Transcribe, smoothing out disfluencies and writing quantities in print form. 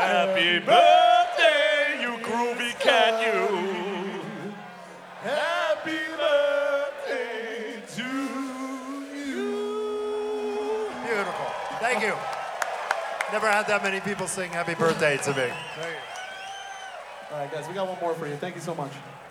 Happy birthday, you groovy cat, you. Happy birthday to you. Beautiful. Thank you. Never had that many people sing happy birthday to me. All right, guys, we got one more for you. Thank you so much.